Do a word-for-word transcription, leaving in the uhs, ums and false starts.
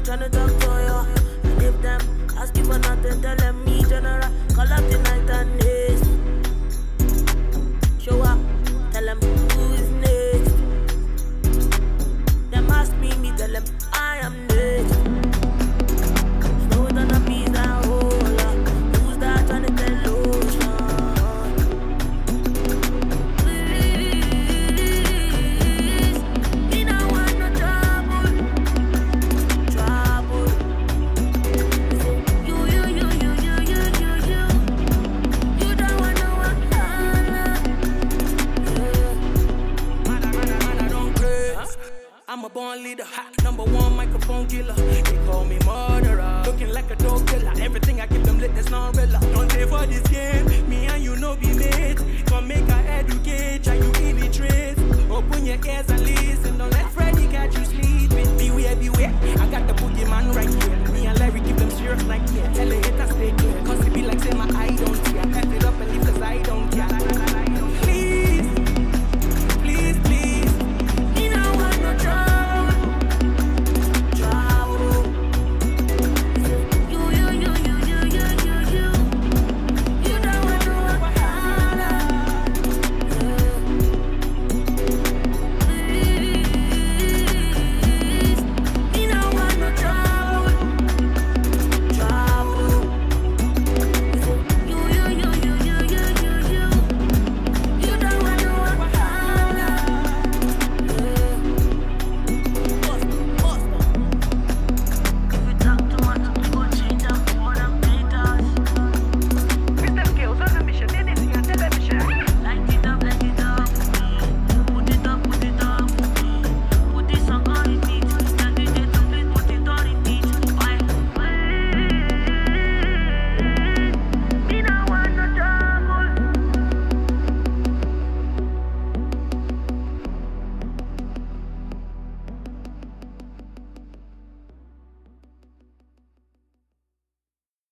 tryna talk to you. And if them ask you for nothing, tell them me general. Call up the night and days. Show up, tell them who is next. Them ask me, me tell them I am next. Slow down a piece and hold up. Who's that tryna tell ocean? I'm a born leader, hot number one microphone killer. They call me murderer, looking like a dog killer. Everything I give them lit, that's not real. Don't pay for this game, me and you know be mates. Come make her educate, try you illiterate. Open your ears and listen, don't